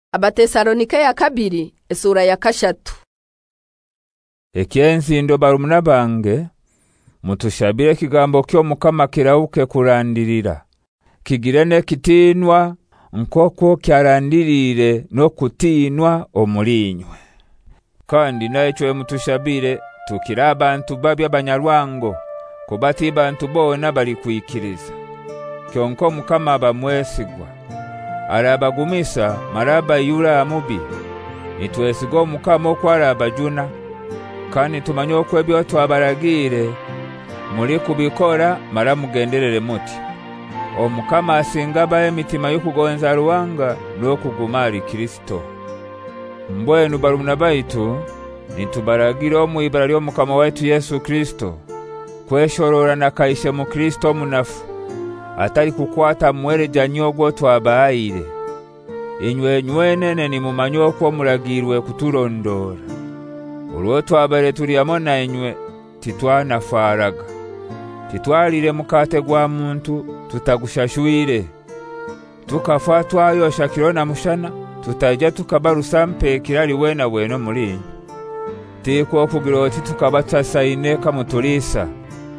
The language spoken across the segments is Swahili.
Abatesalonike ya kabiri esura ya kashatu. Ekyensindo barumuna bange mutushabire kigambo kyo Mukama kirauke kurandirira kigirene kitinwa nkoko kyarandirire no kutinwa omulinywe kandi nacho mutushabire tukira abantu babya banyarwango kubati bantu bona bali kuikiriza kyonko Mukama bamwesigwa arabagumisa maraba yura amubi nitwesigo Mukama okwaraba juna kandi tumanyo kwebyo twabaragire muri kubikora maramugenderere muti Omukama asingaba emitima yokugonza ruwanga no kugumari Kristo mbwenu barumuna baitu nitubaragira omwibara lyo Mukama wetu Yesu Kristo kweshorora na kaishe mu Kristo munafu atari kukwata mwere janyogo twabaire inywenene ni mumanyo ko muragirwe kuturondora ulwo twabare turi amona inywe titwana faraga titwalire mukate gwa muntu tutagushashwire tukafatwa yo shakirona mushana tutaje tukabarusa mpe kirali wena weno muri tiko kugiroti tukabatsasaine kamutulisa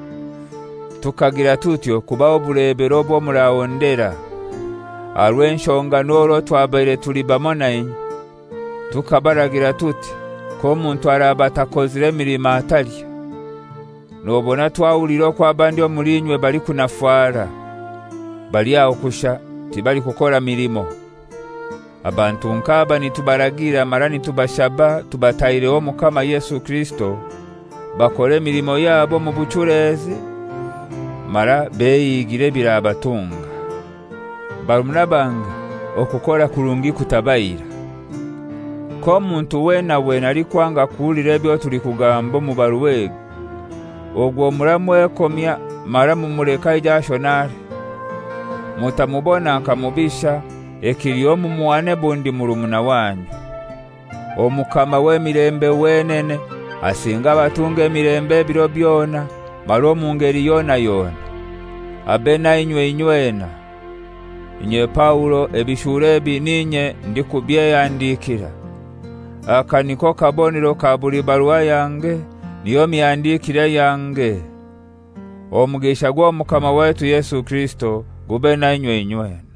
tukagira tutyo kubaho burebero bwo murawondera arwenshonga noro twabere tuli bamona tukabaragira tuti ko muntu arabatakozire mirima atali nobona twawuliro kwa bandi omulinywe bali kunafara bali aho kusha tibali kukora mirimo abantu nkaba nitubaragira marani tubashaba tubataire o Mukama Yesu Kristo bakore mirimo yabo mu bucurezi mara beyigire birabatunga barumuna bange okukora kurungi kutabaira ko muntu wena ali kwanga kulire byo tuli kugambo mu baruwe ogwo muramwe komya mara mu mureka ijashonare mutamubona nkamubisha ekiriyo mu muwane bundi murumuna wanyu Omukama we mirembe wenene asinga batunge mirembe biro byona maro mu ngeri yona abena inywena inye Paulo ebishure bininye ndikubye yandikira akaniko kabonero kabuli baruwa yange niyo myandikire yange omugisha gwa Mukama wetu Yesu Kristo gube na inywena.